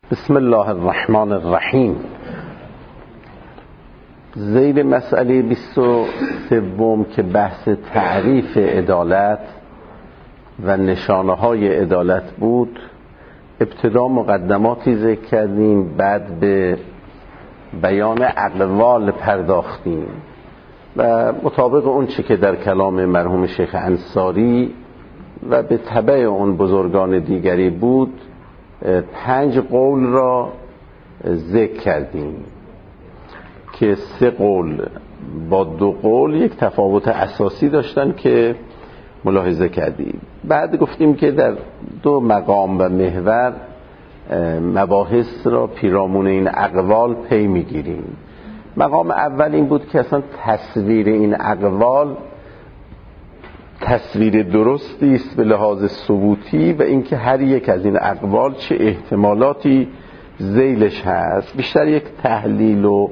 بسم الله الرحمن الرحیم. ذیل مسئله 23 که بحث تعریف عدالت و نشانه های عدالت بود، ابتدا مقدماتی ذکر کردیم، بعد به بیان اقوال پرداختیم و مطابق اون چه که در کلام مرحوم شیخ انصاری و به تبع اون بزرگان دیگری بود 5 قول را ذکر کردیم که 3 قول با 2 قول یک تفاوت اساسی داشتن که ملاحظه کردیم. بعد گفتیم که در 2 مقام و محور مباحث را پیرامون این اقوال پی میگیریم. مقام اول این بود که اصلا تصویر این اقوال تصویر درستی است به لحاظ ثبوتی و اینکه هر یک از این اقوال چه احتمالاتی ذیلش هست. بیشتر یک تحلیل و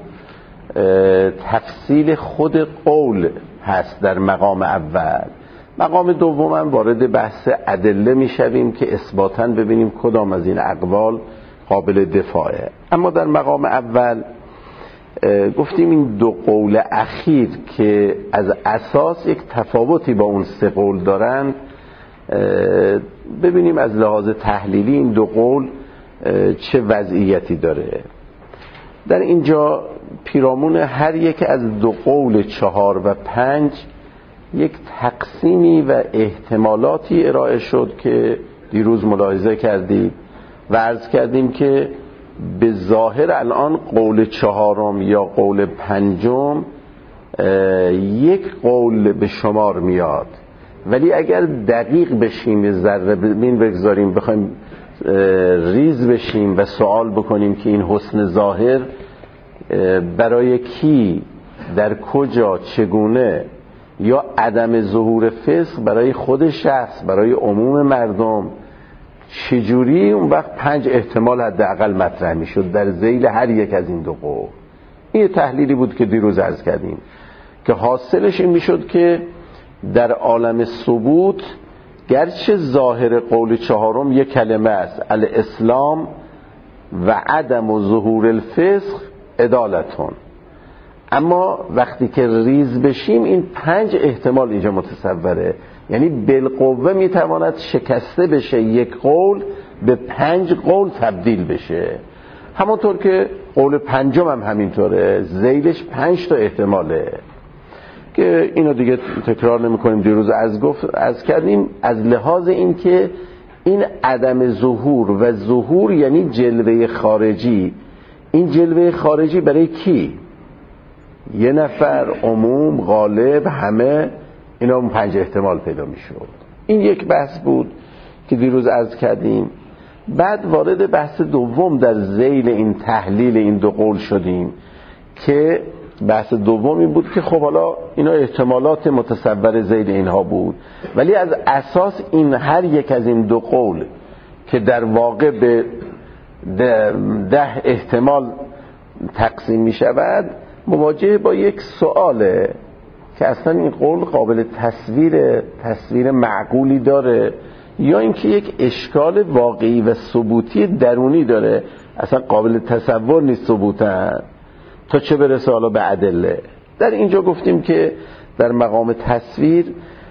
تفصیل خود قول هست در مقام اول. مقام دوم هم وارد بحث ادله میشویم که اثباتاً ببینیم کدام از این اقوال قابل دفاعه. اما در مقام اول گفتیم این 2 قول اخیر که از اساس یک تفاوتی با اون 3 قول دارن، ببینیم از لحاظ تحلیلی این 2 قول چه وضعیتی داره. در اینجا پیرامون هر یک از 2 قول 4 و 5 یک تقسیمی و احتمالاتی ارائه شد که دیروز ملاحظه کردید و عرض کردیم که به ظاهر الان قول 4 یا قول 5 یک قول به شمار میاد، ولی اگر دقیق بشیم، ذره بین بگذاریم، بخوایم ریز بشیم و سوال بکنیم که این حسن ظاهر برای کی، در کجا، چگونه، یا عدم ظهور فسق برای خود شخص، برای عموم مردم، چجوری، اون وقت 5 احتمال حداقل مطرح میشد در ذیل هر یک از این 2 قول. این تحلیلی بود که دیروز عرض کردیم که حاصلش این میشد که در عالم ثبوت گرچه ظاهر قول 4 یک کلمه است، الاسلام و عدم و ظهور الفسق عدالتون، اما وقتی که ریز بشیم این 5 احتمال اینجا متصوره، یعنی بالقوه میتواند شکسته بشه یک قول به 5 قول تبدیل بشه. همونطور که قول 5 هم همینطوره، ذیلش 5 تا احتماله که اینو دیگه تکرار نمی کنیم، دیروز از کردیم. از لحاظ این که این عدم ظهور و ظهور یعنی جلوه خارجی، این جلوه خارجی برای کی؟ یه نفر، عموم، غالب، همه، اینا اون 5 احتمال پیدا می شود. این یک بحث بود که دیروز عرض کردیم. بعد وارد بحث دوم در ذیل این تحلیل این 2 قول شدیم که بحث دوم این بود که خب حالا اینا احتمالات متصور ذیل اینها بود، ولی از اساس این هر یک از این 2 قول که در واقع به 10 احتمال تقسیم می شود، مواجه با یک سؤاله که اصلا این قول قابل تصویر معقولی داره یا اینکه یک اشکال واقعی و ثبوتی درونی داره، اصلا قابل تصور نیست ثبوتاً، تا چه برسه حالا به ادله. در اینجا گفتیم که در مقام تصویر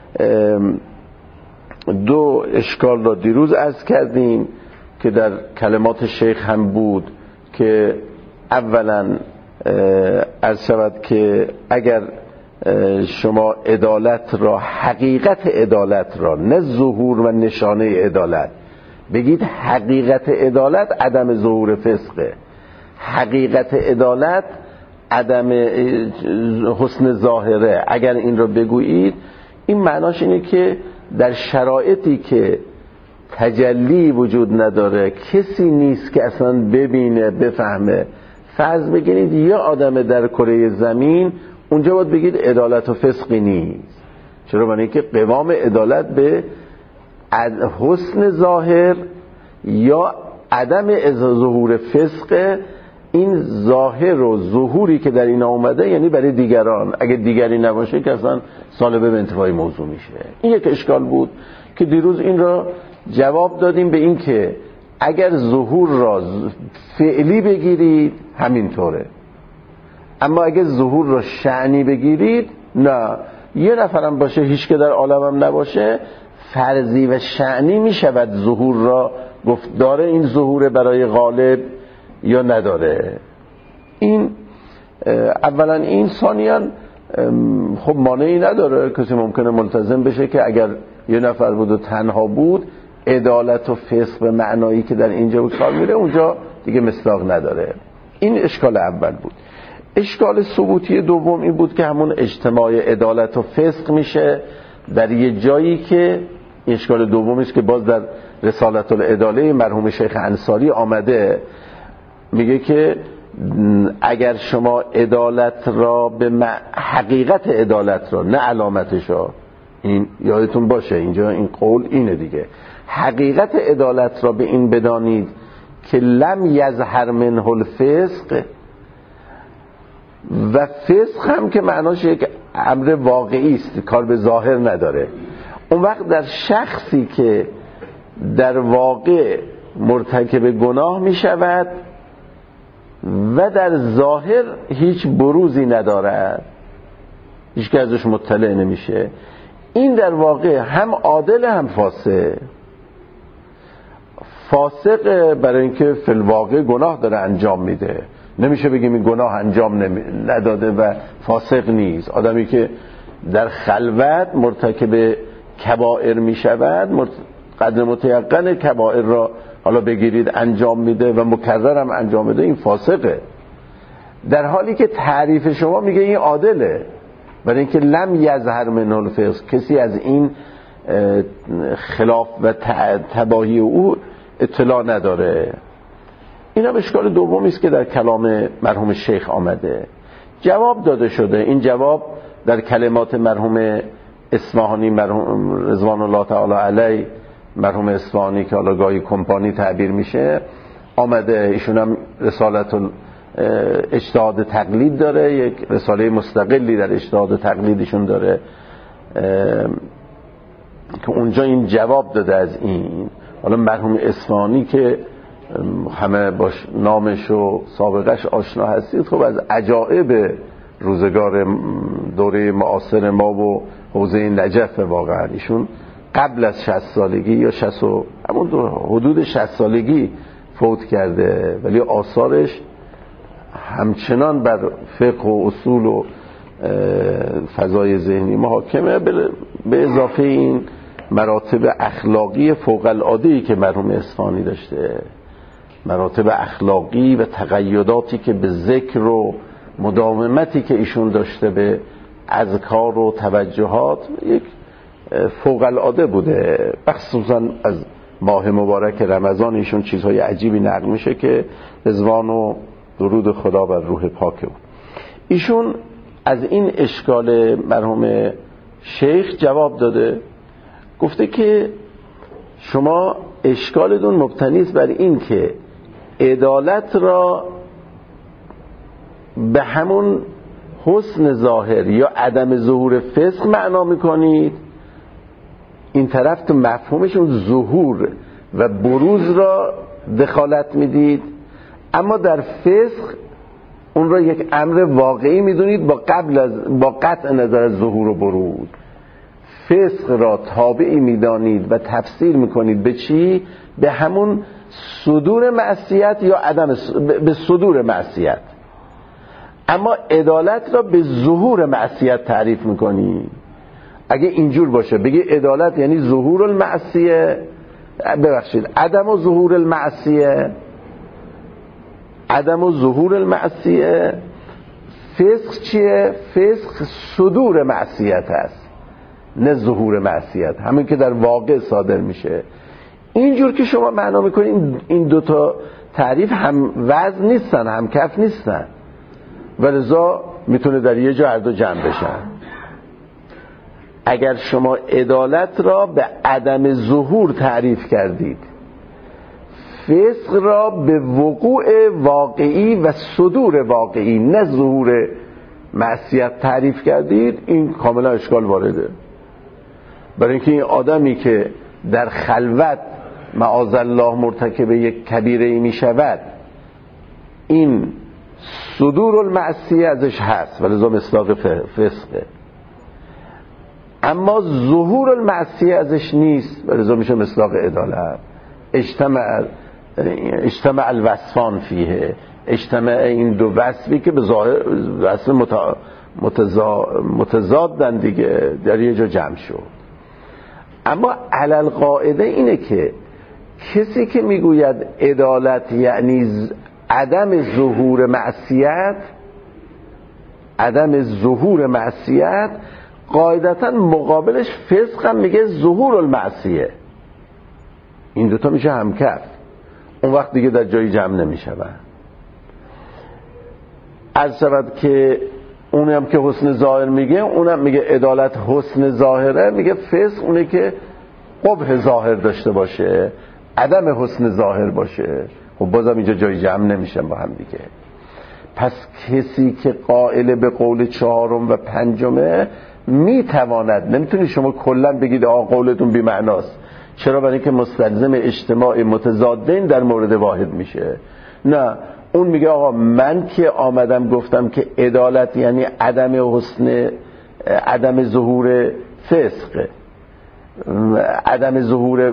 2 اشکال را دیروز عرض کردیم که در کلمات شیخ هم بود که اولا عرض شود که اگر شما عدالت را، حقیقت عدالت را، نه ظهور و نشانه عدالت، بگید حقیقت عدالت عدم ظهور فسقه، حقیقت عدالت عدم حسن ظاهره، اگر این را بگویید، این معناش اینه که در شرایطی که تجلی وجود نداره، کسی نیست که اصلا ببینه بفهمه، فرض بگیرید یه آدم در کره زمین، اونجا باید بگید عدالت و فسقی نیست. چرا؟ برای اینکه قوام عدالت به حسن ظاهر یا عدم ظهور فسق، این ظاهر و ظهوری که در این اومده یعنی برای دیگران، اگه دیگری نباشه که اصلا سالبه به انتفاعی موضوع میشه. این یک اشکال بود که دیروز این را جواب دادیم به این که اگر ظهور را فعلی بگیرید همینطوره، اما اگر ظهور را شأنی بگیرید نه، یه نفرم باشه هیچ که در عالمم نباشه، فرضی و شأنی میشود ظهور را گفت داره این ظهور برای غالب یا نداره. این اولا این، ثانیاً خب مانعی نداره، کسی ممکنه ملتزم بشه که اگر یه نفر بود و تنها بود، عدالت و فسق به معنایی که در اینجا به کار میره اونجا دیگه مصداق نداره. این اشکال اول بود. اشکال ثبوتی دوم این بود که همون اجتماع عدالت و فسق میشه در یه جایی که، اشکال دومی است که باز در رسالت العداله مرحوم شیخ انصاری آمده، میگه که اگر شما عدالت را به حقیقت عدالت را، نه علامتش را، این یادتون باشه اینجا این قول اینه دیگه، حقیقت عدالت را به این بدانید که لم یظهر منه الفسق، و فسق هم که معناش یک امر واقعی است، کار به ظاهر نداره. اون وقت در شخصی که در واقع مرتکب گناه می شود و در ظاهر هیچ بروزی ندارد، هیچ که ازش مطلع نمیشه، این در واقع هم عادل هم فاسق. فاسق برای اینکه فی الواقع گناه داره انجام میده، نمیشه بگیم این گناه انجام نداده و فاسق نیست. آدمی که در خلوت مرتکب کبائر میشود، قدر متیقن کبائر را حالا بگیرید انجام میده و مکررم انجام میده، این فاسقه. در حالی که تعریف شما میگه این عادله، برای اینکه لم یظهر منه الفسق، کسی از این خلاف و تباهی او اطلاع نداره. این هم اشکال دومی است که در کلام مرحوم شیخ آمده. جواب داده شده، این جواب در کلمات مرحوم اصفهانی، مرحوم رضوان الله تعالی علیه، مرحوم اصفهانی که حالا گاهی کمپانی تعبیر میشه، آمده. ایشون هم رسالت اجتهاد تقلید داره، یک رساله مستقلی در اجتهاد تقلیدشون داره که اونجا این جواب داده از این. حالا مرحوم اصفهانی که همه باش نامش و سابقش آشنا هستید، خب از عجائب روزگار دوره معاصر ما و حوزه نجف واقعا. ایشون قبل از 60 سالگی یا همون حدود 60 سالگی فوت کرده، ولی آثارش همچنان بر فقه و اصول و فضای ذهنی محاکمه، به اضافه این مراتب اخلاقی فوق العاده‌ای که مرحوم اصفهانی داشته، مراتب اخلاقی و تقیداتی که به ذکر و مداومتی که ایشون داشته به اذکار و توجهات، یک فوق العاده بوده. خصوصا از ماه مبارک رمضان ایشون چیزهای عجیبی نقل میشه که رضوان و درود خدا بر روح پاک بود. ایشون از این اشکال مرحوم شیخ جواب داده، گفته که شما اشکالتون مبتنی است بر این که عدالت را به همون حسن ظاهر یا عدم ظهور فسق معنا میکنید، این طرف تو مفهومشون ظهور و بروز را دخالت میدید، اما در فسق اون را یک امر واقعی میدونید با قطع نظر از ظهور و بروز. فسق را تابعی میدانید و تفسیر میکنید به چی؟ به همون صدور معصیت یا به صدور معصیت، اما عدالت را به ظهور معصیت تعریف میکنید. اگه اینجور باشه بگی عدالت یعنی ظهور المعصیه، عدم و ظهور المعصیه، عدم و ظهور المعصیه. فسق چیه؟ فسق صدور معصیت هست، نه ظهور معصیت، همین که در واقع صادر میشه. اینجور که شما معنا میکنید، این دوتا تعریف هم وزن نیستن، هم کف نیستن، ولذا میتونه در یه جا هر دو جمع بشن. اگر شما عدالت را به عدم ظهور تعریف کردید، فسق را به وقوع واقعی و صدور واقعی، نه ظهور معصیت تعریف کردید، این کاملا اشکال وارده. برای اینکه این آدمی که در خلوت معاذالله مرتکب یک کبیره ای می شود، این صدور المعصیه ازش هست ولی ازا مصداق فسقه، اما ظهور المعصیه ازش نیست ولی ازا میشه مصداق عدالت. اجتماع الوصفان فیه، اجتماع این دو وصفی که به ظاهر وصف متضادن دیگه در یه جا جمع شد. اما علل قاعده اینه که کسی که میگوید عدالت یعنی عدم ظهور معصیت، قاعدتا مقابلش فسق هم میگه ظهور المعصیه. این دوتا میشه همکف، اون وقت دیگه در جایی جمع نمیشود. عرض شود که اونی هم که حسن ظاهر میگه، اونم میگه عدالت حسن ظاهره، میگه فسق اونه که قبح ظاهر داشته باشه، عدم حسن ظاهر باشه. خب بازم اینجا جای جمع نمیشن با هم دیگه. پس کسی که قائل به قول چهارم و پنجمه میتواند، نمیتونی شما کلا بگید آقا قولتون بی معناست. چرا؟ برای اینکه مستلزم اجتماع متضادین در مورد واحد میشه. نه، اون میگه آقا من که آمدم گفتم که عدالت یعنی عدم ظهور فسق، عدم ظهور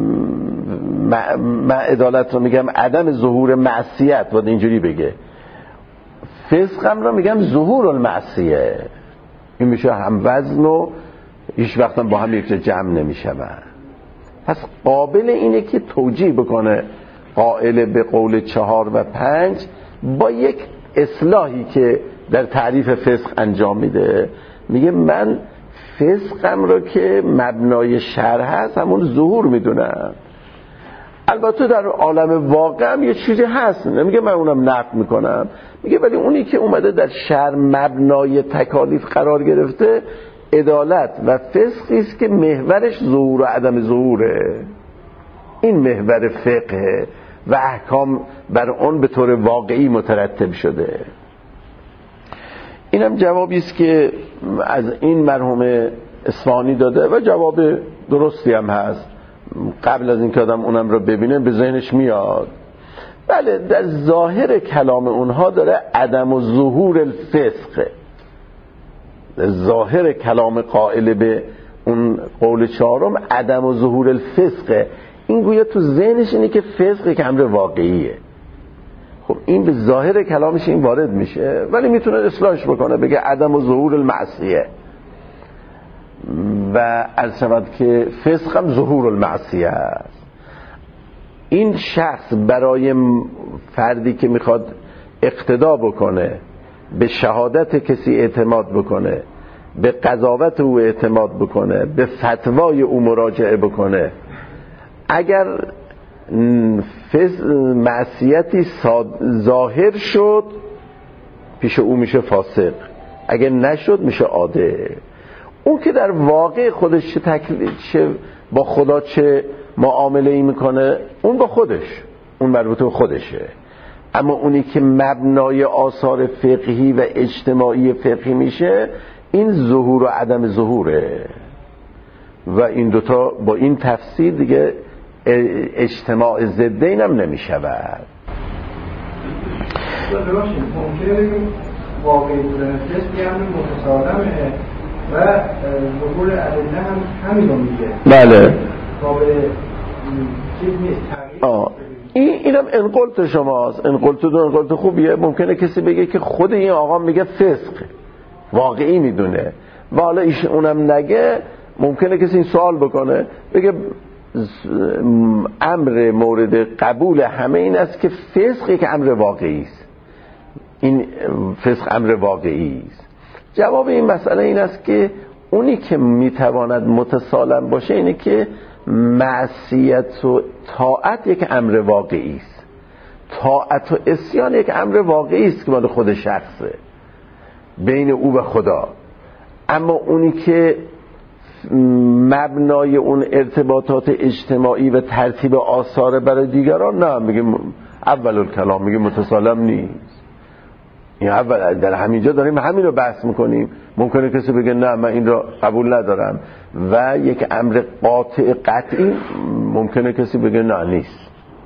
من عدالت رو میگم عدم ظهور معصیت، باید اینجوری بگه. فسقم رو میگم ظهور المعصیه. این میشه هم وزن و هیچ وقتا با هم یک جا جمع نمیشه. پس قابل اینه که توجیه بکنه قائل به قول 4 و 5 با یک اصلاحی که در تعریف فسق انجام میده. میگه من فسقم رو که مبنای شرع هست همون ظهور میدونم. البته در عالم واقع هم یه چیزی هست، نمیگه من اونم نفی میکنم، میگه ولی اونی که اومده در شرع مبنای تکالیف قرار گرفته عدالت و فسقی است که محورش ظهور و عدم ظهوره. این محور فقه و احکام بر اون به طور واقعی مترتب شده. اینم جوابی است که از این مرحوم اصفهانی داده و جواب درستی هم هست. قبل از این که آدم اونم رو ببینه به ذهنش میاد. بله، در ظاهر کلام اونها داره عدم و ظهور الفسق، در ظاهر کلام قائل به اون قول 4 عدم و ظهور الفسق. این گویا تو ذهنش اینه که فسق که امر واقعیه. خب این به ظاهر کلامش این وارد میشه، ولی میتونه اصلاحش بکنه بگه عدم و ظهور المعصیه و عرض شود که فسق هم ظهور المعصیه است. این شخص برای فردی که میخواد اقتدا بکنه، به شهادت کسی اعتماد بکنه، به قضاوت او اعتماد بکنه، به فتوای او مراجعه بکنه، اگر معصیتی ظاهر شد پیش او میشه فاسق، اگر نشد میشه عادل. اون که در واقع خودش چه با خدا چه معامله ای میکنه اون با خودش، اون مربوط به خودشه. اما اونی که مبنای آثار فقهی و اجتماعی فقهی میشه این ظهور و عدم ظهوره. و این دوتا با این تفسیر دیگه اجتماع ضدین هم نمیشود. ممکنه واقعی بودن فسقی هم متصادمه و ظهور ادله هم همین رو میگه. بله. قابل چیز نیست تغییر. اینم انقلت شماست، انقلت خوبیه. ممکنه کسی بگه که خود این آقا میگه فسق واقعی میدونه و حالا اونم نگه، ممکنه کسی این سوال بکنه بگه امر مورد قبول همه این است که فسق یک امر واقعی است. این فسق امر واقعی است. جواب این مسئله این است که اونی که میتواند متسالم باشه اینه که معصیت و طاعت یک امر واقعی است، طاعت و عصیان یک امر واقعی است که مال خود شخصه بین او و خدا. اما اونی که مبنای اون ارتباطات اجتماعی و ترتیب آثار برای دیگران، نه، میگه اول الکلام میگه متسالم نیست. این اول در همینجا داریم همین رو بحث میکنیم. ممکنه کسی بگه نه من این رو قبول ندارم و یک امر قطعی ممکنه کسی بگه نه نیست.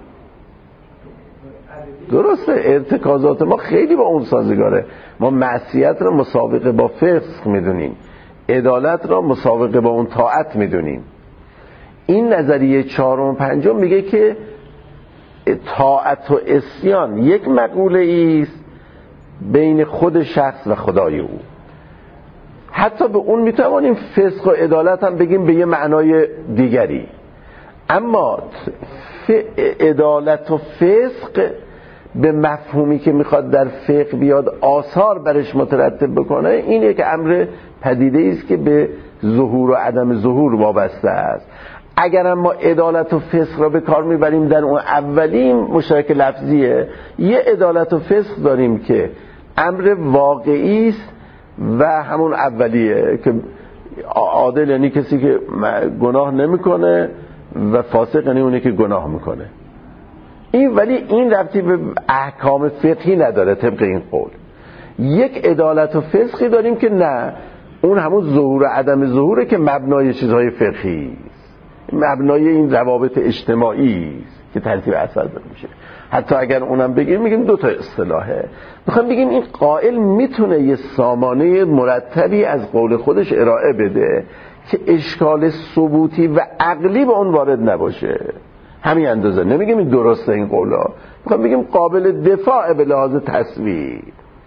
درسته ارتکازات ما خیلی با اون سازگاره. ما معصیت رو مسابقه با فسق میدونیم، عدالت را مسابقه با اون طاعت میدونیم. این نظریه چهارم و پنجم میگه که طاعت و عصیان یک مقوله است بین خود شخص و خدای او. حتی به اون میتوانیم فسق و عدالت هم بگیم به یه معنای دیگری، اما عدالت و فسق به مفهومی که میخواد در فقه بیاد آثار برش مترتب بکنه، این یک امر پدیده است که به ظهور و عدم ظهور وابسته است. اگر ما عدالت و فسق را به کار میبریم در اون اولی مشترک لفظیه، یه عدالت و فسق داریم که امر واقعی است و همون اولیه که عادل یعنی کسی که گناه نمیکنه و فاسق یعنی اونی که گناه میکنه. این ولی این ربطی به احکام فقهی نداره. طبق این قول یک عدالت و فسقی داریم که نه، اون همون ظهور و عدم ظهوره که مبنای چیزهای فقهی است، مبنای این روابط اجتماعی است که ترتیب اثر میشه. حتی اگر اونم بگیم میگیم دو تا اصطلاحه. میخوام بگیم این قائل میتونه یه سامانه مرتبی از قول خودش ارائه بده که اشکال ثبوتی و عقلی به اون وارد نباشه. همین اندازه. نمیگیم این درسته این قولا، میخوام بگیم قابل دفاع به لحاظ تصویر.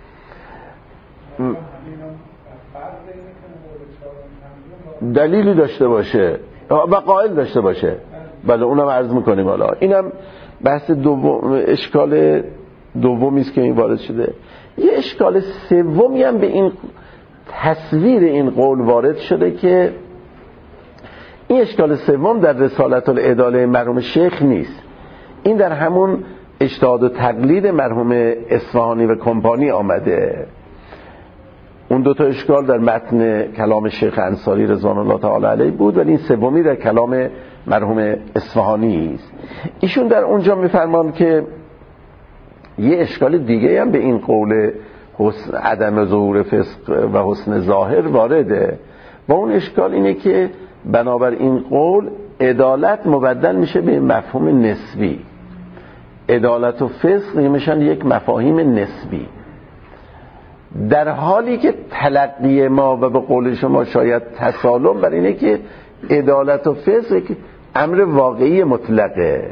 دلیلی داشته باشه و قائل داشته باشه. بله اونم عرض میکنیم. حالا اینم بحث دوم، اشکال دومی است که این وارد شده. یه اشکال سومی هم به این تصویر این قول وارد شده که این اشکال سوم در رسالت العداله مرحوم شیخ نیست. این در همون اجتهاد و تقلید مرحوم اصفهانی و کمپانی آمده. اون دو تا اشکال در متن کلام شیخ انصاری رضوان الله تعالی علیه بود، ولی این سومی در کلام مرحوم اصفهانی است. ایشون در اونجا میفرمان که یه اشکال دیگه هم به این قول عدم ظهور فسق و حسن ظاهر وارده. و اون اشکال اینه که بنابر این قول عدالت مبدل میشه به مفهوم نسبی. عدالت و فسق میشن یک مفاهیم نسبی، در حالی که تلقی ما و به قول شما شاید تسالم بر اینه که عدالت و فسق امر واقعی مطلقه.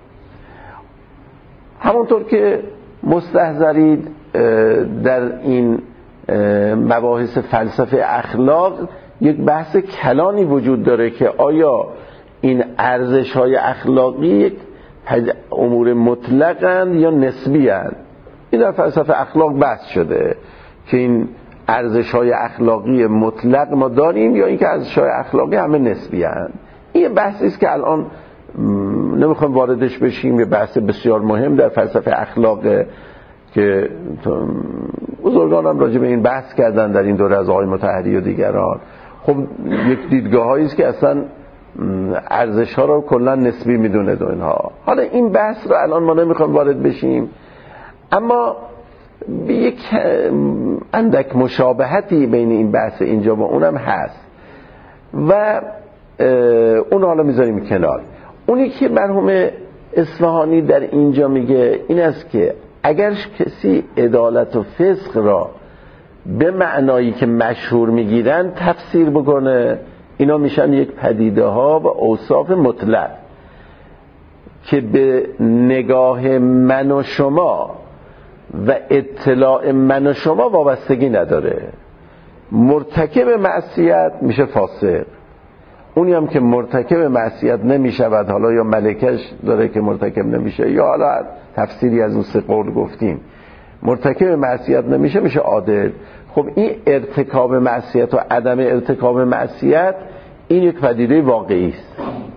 همونطور که مستحضرید در این مباحث فلسفه اخلاق یک بحث کلانی وجود داره که آیا این ارزش‌های اخلاقی یک امور مطلقاً یا نسبیاً. این در فلسفه اخلاق بحث شده که این ارزش‌های اخلاقی مطلق ما داریم یا اینکه ارزش‌های اخلاقی همه نسبیاً. این بحثی است که الان نمیخوام واردش بشیم. یه بحث بسیار مهم در فلسفه اخلاق که بزرگان هم راجع به این بحث کردن در این دوره از آقای مطهری و دیگران. خب یک دیدگاهی است که اصلا ارزش‌ها رو کلا نسبی میدونه دو اینها. حالا این بحث رو الان ما نمیخوام وارد بشیم، اما یک اندک مشابهتی بین این بحث اینجا و اونم هست و اون حالا میذاریم کنار. اونی که مرحوم اصفهانی در اینجا میگه این است که اگر کسی عدالت و فسق را به معنایی که مشهور میگیرن تفسیر بکنه، اینا میشن یک پدیده ها و اوصاف مطلق که به نگاه من و شما و اطلاع من و شما وابستگی نداره. مرتکب معصیت میشه فاسق، اونی هم که مرتکب معصیت نمیشود، حالا یا ملکش داره که مرتکب نمیشه یا حالا تفسیری از اون سه قول گفتیم، مرتکب معصیت نمیشه میشه عادل. خب این ارتکاب معصیت و عدم ارتکاب معصیت این یک پدیده واقعی است.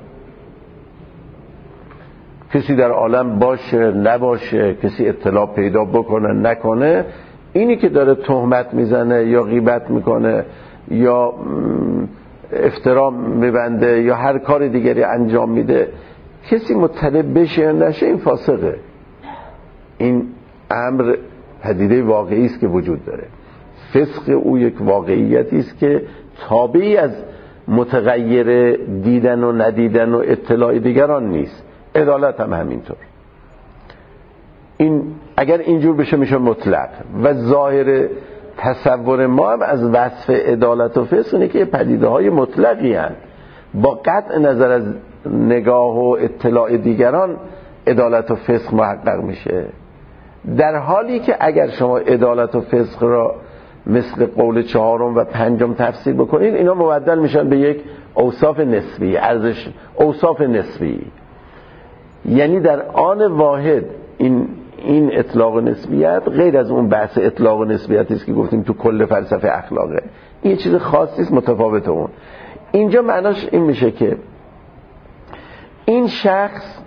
کسی در عالم باشه نباشه، کسی اطلاع پیدا بکنه نکنه، اینی که داره تهمت میزنه یا غیبت میکنه یا افترا میبنده یا هر کار دیگری انجام میده، کسی مطلع بشه نشه این فاسقه. این امر پدیده واقعی است که وجود داره. فسق او یک واقعیتی است که تابعی از متغیر دیدن و ندیدن و اطلاع دیگران نیست. عدالت هم همینطور. این اگر اینجور بشه میشه مطلق و ظاهر تصور ما هم از وصف عدالت و فسق اینه که پدیده های مطلقی هستند. با قطع نظر از نگاه و اطلاع دیگران عدالت و فسق محقق میشه، در حالی که اگر شما عدالت و فسق را مثل قول چهارم و پنجم تفسیر بکنید، اینا مبدل میشن به یک اوصاف نسبی، ارزش اوصاف نسبی. یعنی در آن واحد این اطلاق نسبیت غیر از اون بحث اطلاق نسبیتی است که گفتیم تو کل فلسفه اخلاقه. این یه چیز خاصی است متفاوت اون. اینجا معناش این میشه که این شخص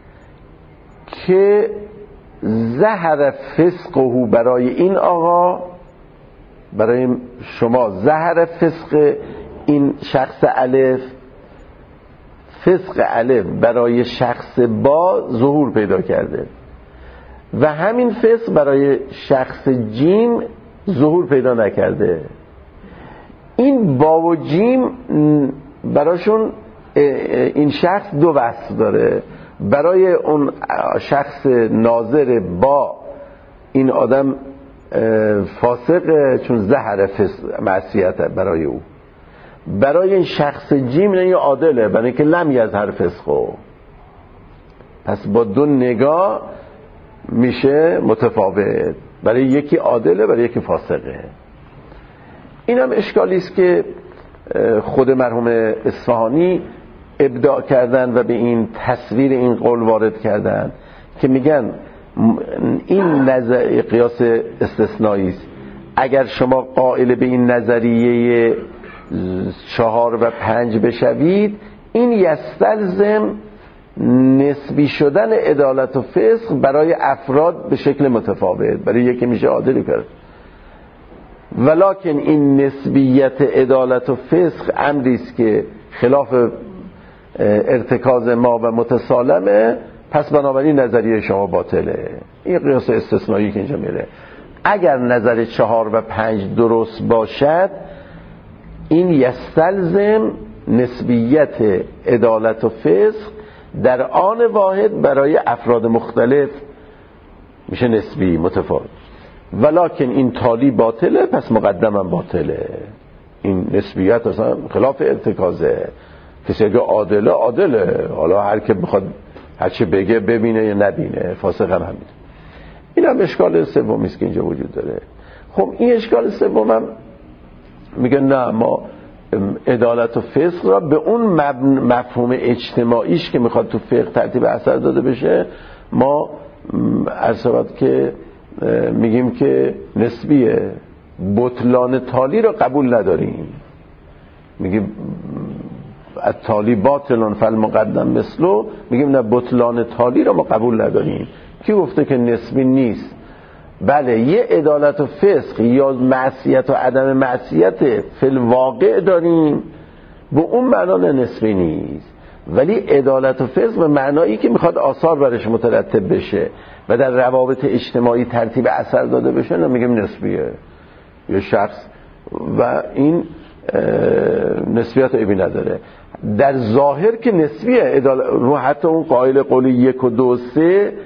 که ظهر فسقه برای این آقا، برای شما ظهر فسق این شخص الف، فسق الف برای شخص با ظهور پیدا کرده و همین فسق برای شخص جیم ظهور پیدا نکرده. این با و جیم براشون این شخص دو وصف داره. برای اون شخص ناظر با این آدم فاسق چون زهر معصیت برای او. برای این شخص جیم نه عادله برای اینکه لم یظهر فسقو. پس با دو نگاه میشه متفاوت، برای یکی عادله برای یکی فاسقه. این هم اشکالی است که خود مرحوم اصفهانی ابداع کردن و به این تصویر این قول وارد کردن که میگن این نظریه قیاس استثنایی است. اگر شما قائل به این نظریه 4 و 5 بشوید، این یستلزم نسبی شدن عدالت و فسق برای افراد به شکل متفاوت. برای یکی میشه عادلی کرد، ولکن این نسبیت عدالت و فسق امری است که خلاف ارتکاز ما و متسالمه، پس بنابراین نظریه شما باطله. این قیاس استثنایی که اینجا میره. اگر نظر 4 و 5 درست باشد، این یستلزم نسبیت عدالت و فسق در آن واحد برای افراد مختلف میشه نسبی متفاوت. ولکن این تالی باطله، پس مقدمم باطله. این نسبیت اصلا خلاف ارتکازه. کسی اگه عادله، حالا هر که بخواد هرچی بگه ببینه یا نبینه، فاسق هم همین. این هم اشکال سومی است که اینجا وجود داره. خب این اشکال سوم هم میگه نه، ما عدالت و فسق را به اون مفهوم اجتماعیش که میخواد تو فقه ترتیب اثر داده بشه، ما ارسابت که میگیم که نسبیه. بطلان تالی را قبول نداریم. میگیم التالی باطلون فالمقدم مثلو، میگیم نه، بطلان تالی را ما قبول نداریم. کی گفته که نسبی نیست؟ بله، یه عدالت و فسق یا معصیت و عدم معصیت فی الواقع داریم، به اون معنا نسبی نیست. ولی عدالت و فسق به معنایی که میخواد آثار برش مترتب بشه و در روابط اجتماعی ترتیب اثر داده بشه، نمیگیم نسبیه. یه شخص و این نسبیت عیبی نداره. در ظاهر که نسبیه، رو حتی اون قائل قول 1 و 2 و 3،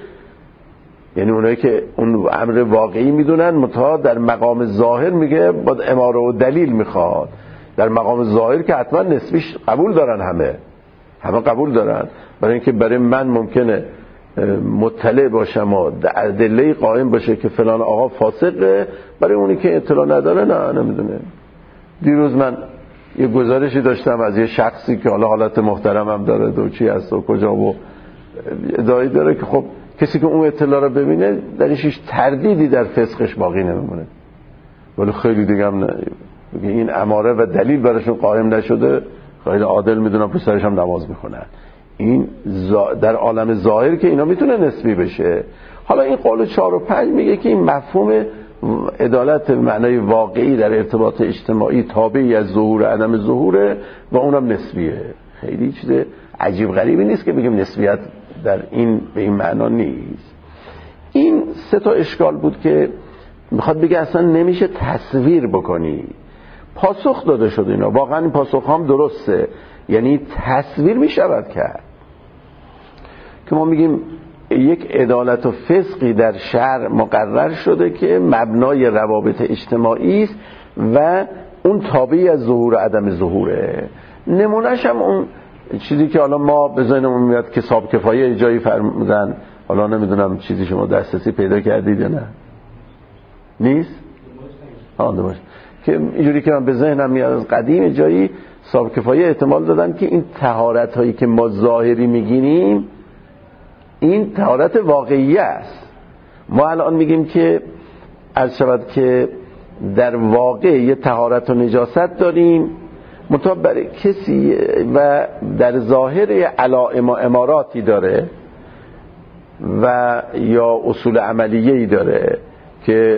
یعنی اونایی که اون امر واقعی میدونن، متها در مقام ظاهر میگه با اماره و دلیل میخواد. در مقام ظاهر که حتما نسبیش قبول دارن، همه قبول دارن، برای اینکه برای من ممکنه مطلع باشم و ادله قائم باشه که فلان آقا فاسقه، برای اونی که اطلاع نداره نه، نمیدونه. دیروز من یه گزارشی داشتم از یه شخصی که حالت محترم هم داره، دوچی هست و کجا و ادعایی داره که خب کسی که اون اطلاع رو ببینه درش هیچ تردیدی در فسقش باقی نمیمونه. ولی خیلی دیگه هم نه، این اماره و دلیل براشون قائم نشده، خیلی عادل میدونن پسرش هم نماز میخونن. این در عالم ظاهر که اینا میتونه نسبی بشه. حالا این قول 4 و 5 میگه که این مفهوم عدالت به معنای واقعی در ارتباط اجتماعی تابعی از ظهور و عدم ظهوره و اونم نسبیه. خیلی چیز عجیب غریبی نیست که بگیم نسبیت در این به این معنا نیست. این 3 تا اشکال بود که میخواد بگه اصلا نمیشه تصویر بکنی. پاسخ داده شده اینا، واقعا این پاسخ هم درسته، یعنی تصویر میشود کرد که ما میگیم یک عدالت و فسقی در شرع مقرر شده که مبنای روابط اجتماعی است و اون تابعی از ظهور و عدم ظهوره. نمونهش هم اون چیزی که حالا ما به ذهنمون میاد که حساب کفایه جایی فرمودن، حالا نمیدونم چیزی شما دسترسی پیدا کردید یا نه؟ نیست؟ درست. که اینجوری که من به ذهنم میاد از قدیم جایی حساب کفایه احتمال دادن که این طهارت هایی که ما ظاهری میگیریم این طهارت واقعی است. ما الان میگیم که از شود که در واقع یه طهارت و نجاست داریم، منتها برای کسی و در ظاهر علائم و اماراتی داره و یا اصول عملیه‌ای داره که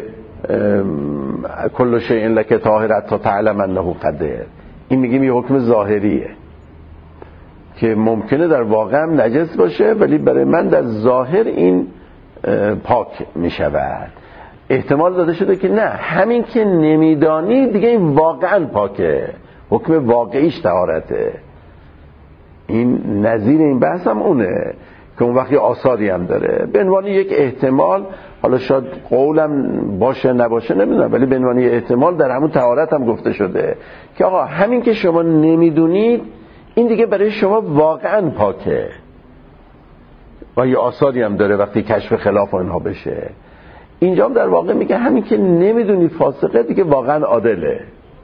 کل شیء لک طاهر حتی تعلم انه قدر. این میگیم یه حکم ظاهریه که ممکنه در واقع هم نجس باشه ولی برای من در ظاهر این پاک میشود. احتمال داده شده که نه، همین که نمیدانی دیگه این واقعا پاکه، حکم واقعیش طهارته. این نظیر این بحث هم اونه که اون وقتی آثاری هم داره. به عنوان یک احتمال، حالا شاید قولم باشه نباشه نمیدونم، ولی به عنوان یک احتمال در همون طهارت هم گفته شده که آقا همین که شما نمیدونید این دیگه برای شما واقعا پاکه و یه آثاری هم داره وقتی کشف خلاف اینها بشه. اینجا هم در واقع میگه همین که نمیدونید فاسقه دیگه واقعا عادله.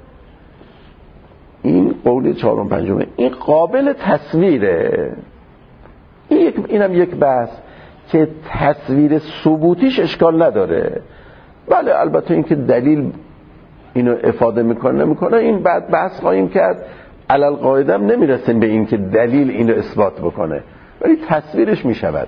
این قول چهارم پنجمه، این قابل تصویره. اینم یک بحث که تصویر ثبوتیش اشکال نداره. بله البته این که دلیل اینو افاده میکنه نمیکنه این بعد بحث خواهیم کرد. علل قاعده هم نمیرسیم به این که دلیل اینو اثبات بکنه، ولی تصویرش میشود.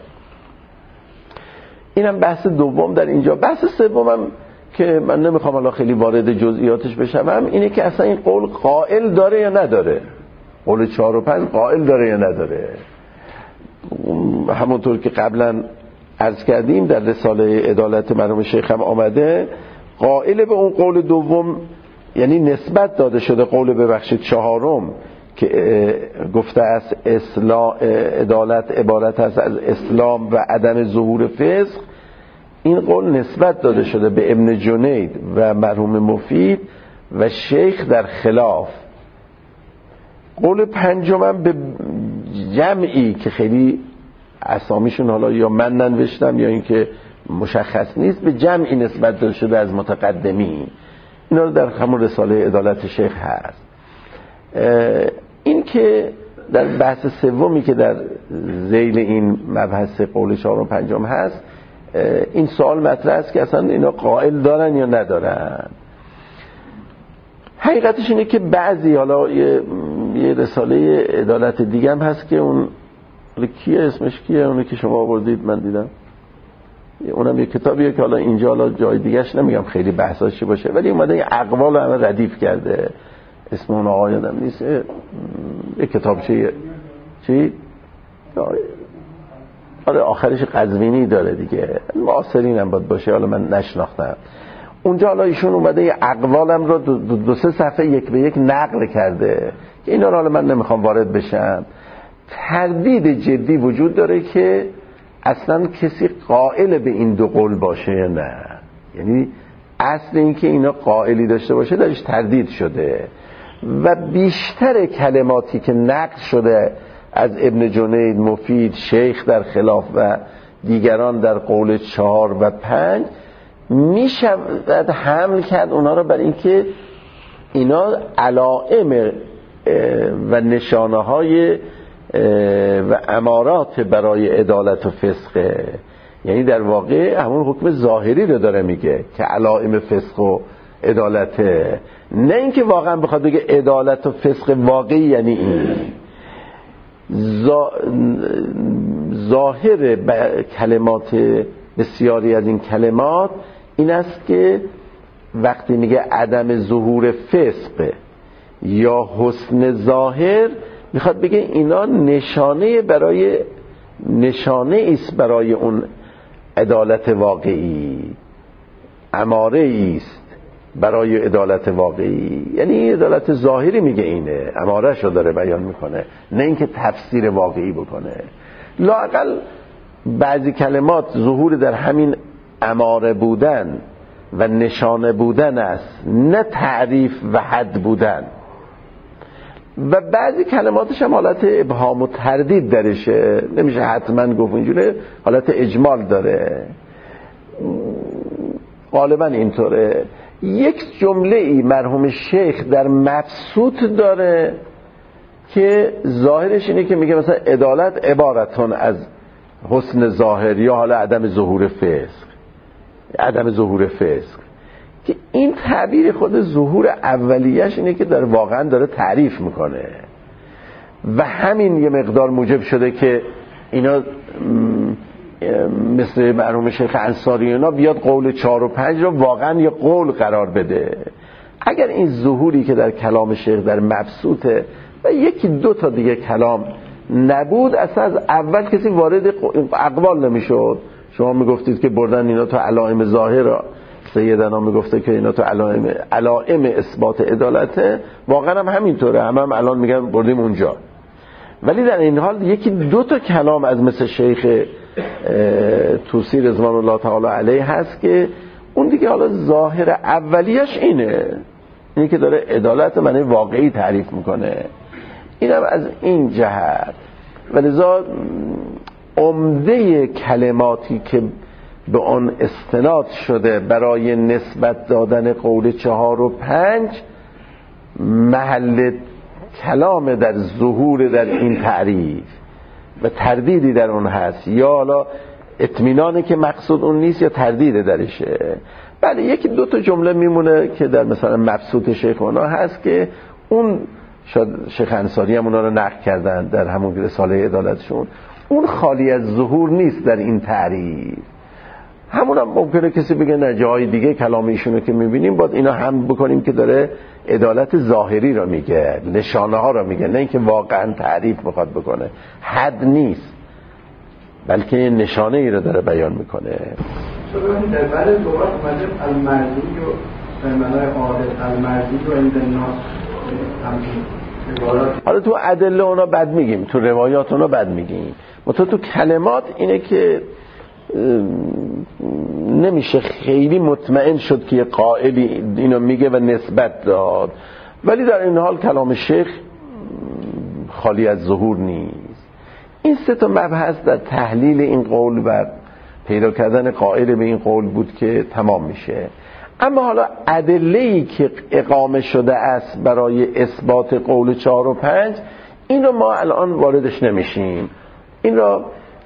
اینم بحث دوم در اینجا. بحث سومم که من نمیخوام حالا خیلی وارد جزئیاتش بشم اینه که اصلا این قول قائل داره یا نداره. قول 4 و 5 قائل داره یا نداره. همونطور که قبلا عرض کردیم در رساله عدالت مرحوم شیخ هم آمده، قائل به اون قول دوم یعنی نسبت داده شده قول ببخشید 4 که گفته است عدالت عبارت است از اسلام و عدم ظهور فسق. این قول نسبت داده شده به ابن جنید و مرحوم مفید و شیخ در خلاف. قول 5 هم به جمعی که خیلی اسامیشون حالا یا من ننوشتم یا اینکه مشخص نیست، به جمعی نسبت داده شده از متقدمین. اینا رو در همون رساله عدالت شیخ هست. این که در بحث سومی که در ذیل این مبحث قول 4 و 5 هست، این سوال مطرح است که اصلا اینا قائل دارن یا ندارن. حقیقتش اینه که بعضی، حالا یه رساله عدالت دیگه هم هست که اون کیه اسمش کیه، اونی که شما آوردید من دیدم، اونم یه کتابیه که حالا اینجا حالا جای دیگهش نمیگم خیلی بحثاش چی باشه، ولی اومده یه اقوال همه ردیف کرده. اسم اون آقا یادم نیست. یه کتابچه چی؟ آره آخرش قزوینی داره دیگه، معاصرین هم باید باشه، حالا من نشناختم. اونجا حالا ایشون اومده یه اقوالم رو 2-3 صفحه یک به یک نقل کرده که اینا رو حالا من نمیخوام وارد بشم. تردید جدی وجود داره که اصلا کسی قائل به این 2 قول باشه یا نه. یعنی اصل این که اینا قائلی داشته باشه درش تردید شده و بیشتر کلماتی که نقل شده از ابن جنید، مفید، شیخ در خلاف و دیگران در قول 4 و 5 میشود حمل کرد اونا رو بر اینکه اینا علائم و نشانه های و امارات برای عدالت و فسقه. یعنی در واقع همون حکم ظاهری رو داره میگه که علائم فسق و عدالته، نه اینکه واقعا بخواد بگه عدالت و فسق واقعی یعنی این. ظاهر کلمات بسیاری از این کلمات این است که وقتی میگه عدم ظهور فسق یا حسن ظاهر، میخواد بگه اینا نشانه ایست برای اون عدالت واقعی. اماره است برای عدالت واقعی. یعنی عدالت ظاهری میگه اینه، اماره‌اش رو داره بیان میکنه، نه اینکه تفسیر واقعی بکنه. لااقل بعضی کلمات ظهور در همین اماره بودن و نشانه بودن است، نه تعریف و حد بودن. و بعضی کلماتش هم حالت ابهام و تردید درشه، نمیشه حتما گفت اینجوره، حالت اجمال داره، غالبا اینطوره. یک جمله ای مرحوم شیخ در مبسوط داره که ظاهرش اینه که میگه مثلا عدالت عبارتون از حسن ظاهر یا حالا عدم ظهور فسق، عدم ظهور فسق، که این تعبیر خود ظهور اولیش اینه که داره واقعا داره تعریف میکنه و همین یه مقدار موجب شده که اینا مثل مرحوم شیخ انصاری اینا بیاد قول 4 و 5 رو واقعا یه قول قرار بده. اگر این ظهوری که در کلام شیخ در مبسوطه و یکی دو تا دیگه کلام نبود، اصلا از اول کسی وارد اقوال نمیشد. شما میگفتید که بردن اینا تو علائم ظاهر، سیدنا میگفته که اینا تو علائم اثبات عدالته، واقعا هم همینطوره، هم الان میگن بردیم اونجا. ولی در این حال یکی دو تا کلام از مثل شیخ طوسی رضوان الله تعالی علیه هست که اون دیگه حالا ظاهر اولیش اینه که داره عدالت معنی واقعی تعریف میکنه. اینم از این جهت. ولذا عمده کلماتی که به آن استناد شده برای نسبت دادن قول 4 و 5 محل کلام در ظهور در این تعریف و تردیدی در اون هست، یا حالا اطمینانه که مقصود اون نیست یا تردید درشه. بله یکی دو تا جمله میمونه که در مثلا مبسوط شیخ اونا هست که اون شاید شیخ انصاری هم اونا رو نقل کردن در همون رساله عدالتشون، اون خالی از ظهور نیست در این تعریف. همون هم ممکنه کسی بگه نه جای دیگه کلام ایشونو که میبینیم باید اینا هم بکنیم که داره عدالت ظاهری رو میگه، نشانه ها رو میگه، نه اینکه واقعا تعریف میخواد بکنه، حد نیست بلکه نشانه ای رو داره بیان میکنه. چون در بعد لغات اومده المرضی و سمنای عادل المرضی و این الناس همچین. حالا تو ادله اونا بد میگیم، تو روایات اونا بد میگیم، تو کلمات اینه که نمیشه خیلی مطمئن شد که قائلی اینو میگه و نسبت داد. ولی در این حال کلام شیخ خالی از ظهور نیست. این سه تا مبحث در تحلیل این قول و پیدا کردن قائل به این قول بود که تمام میشه. اما حالا ادله‌ای که اقامه شده است برای اثبات قول 4 و 5، این رو ما الان واردش نمیشیم. این رو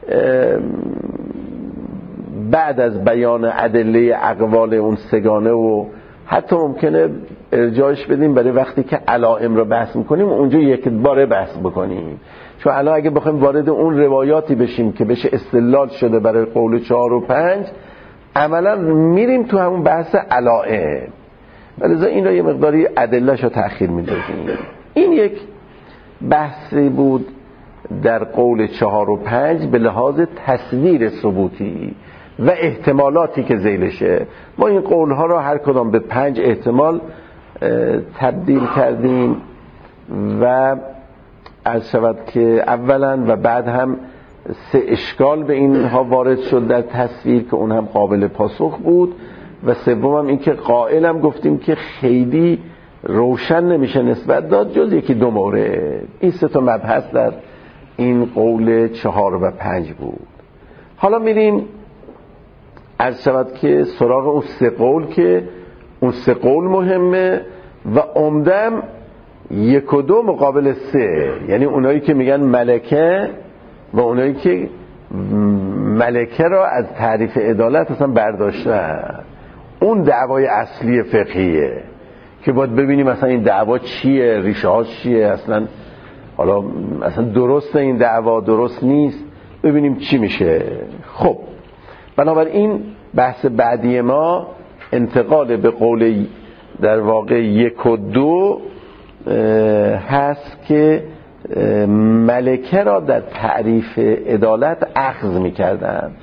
بعد از بیان ادله اقوال اون سگانه و حتی ممکنه ارجاعش بدیم برای وقتی که علائم رو بحث میکنیم اونجا یک باره بحث بکنیم. چون الان اگه بخوایم وارد اون روایاتی بشیم که بشه استدلال شده برای قول 4 و 5، عملا میریم تو همون بحث علائم. ولذا این رو یه مقداری ادله‌اش رو تأخیر میدازیم. این یک بحثی بود در قول 4 و 5 به لحاظ تصویر ثبوتی و احتمالاتی که ذیلشه. ما این قولها را هر کدام به 5 احتمال تبدیل کردیم و عرض شود که اولا و بعد هم 3 اشکال به اینها وارد شد در تصویر که اون هم قابل پاسخ بود، و سوم هم این که قائلم گفتیم که خیلی روشن نمیشه نسبت داد جز یکی دو مورد. این 3 تا مبحث در این قول 4 و 5 بود. حالا میریم عرض شود که سراغ اون 3 قول که اون 3 قول مهمه و عمدم 1 و 2 مقابل 3، یعنی اونایی که میگن ملکه و اونایی که ملکه را از تعریف عدالت اصلا برداشتن. اون دعوای اصلی فقهیه که باید ببینیم مثلا این دعوا چیه، ریشه ها چیه، اصلا حالا اصلا درسته این دعوا درست نیست، ببینیم چی میشه. خب بنابراین بحث بعدی ما انتقال به قول در واقع 1 و 2 هست که ملکه را در تعریف عدالت اخذ میکردن.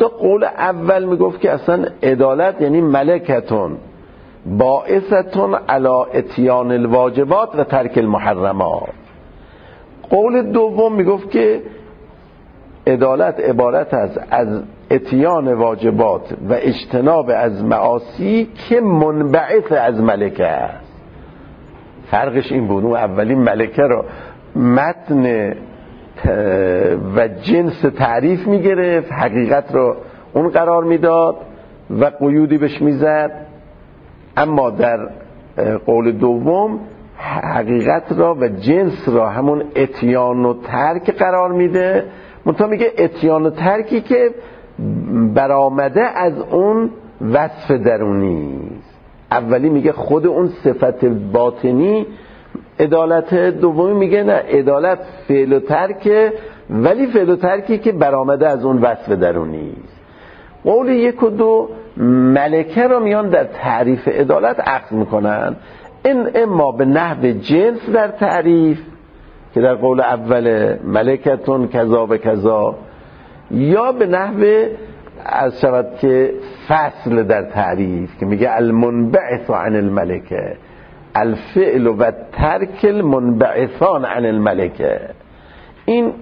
منتها قول اول میگفت که اصلا عدالت یعنی ملکتون باعثتون علی اتیان الواجبات و ترک المحرمات. قول دوم میگفت که عدالت عبارت است از اتیان واجبات و اجتناب از معاصی که منبعث از ملکه است. فرقش این بود، اون اولی ملکه رو متن و جنس تعریف میگرفت، حقیقت رو اون قرار میداد و قیودی بهش میزد، اما در قول دوم حقیقت را و جنس را همون اتیان و ترک قرار میده. منتها میگه اتیان و ترکی که برآمده از اون وصف درونی است. اولی میگه خود اون صفت باطنی عدالت، دومی میگه نه، عدالت فعل و ترک، ولی فعل و ترکی که برآمده از اون وصف درونی است. قول 1 و 2 ملکه را میان در تعریف عدالت عقد میکنن، این اما به نحو جنس در تعریف که در قول اول ملکتون کذا و کذا، یا به نحو از شود که فصل در تعریف که میگه المنبعث عن الملکه، الفعل و ترک المنبعثان عن الملکه. این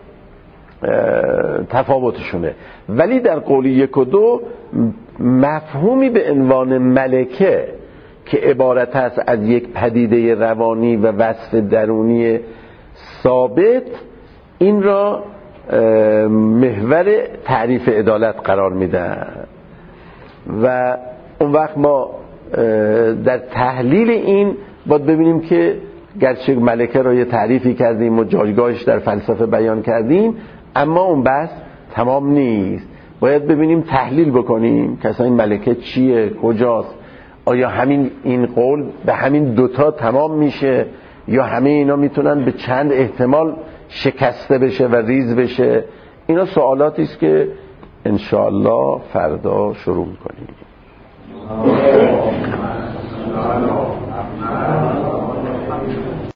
تفاوتشونه. ولی در قول 1 و 2 مفهومی به عنوان ملکه که عبارت است از یک پدیده روانی و وصف درونی ثابت، این را محور تعریف عدالت قرار میدن و اون وقت ما در تحلیل این باید ببینیم که گرچه ملکه را یه تعریفی کردیم و جایگاهش در فلسفه بیان کردیم، اما اون بحث تمام نیست. باید ببینیم تحلیل بکنیم که اصلا این ملکه چیه، کجاست، آیا همین این قول به همین دوتا تمام میشه یا همه اینا میتونن به چند احتمال شکسته بشه و ریز بشه. اینا سوالاتی است که انشاءالله فردا شروع میکنیم.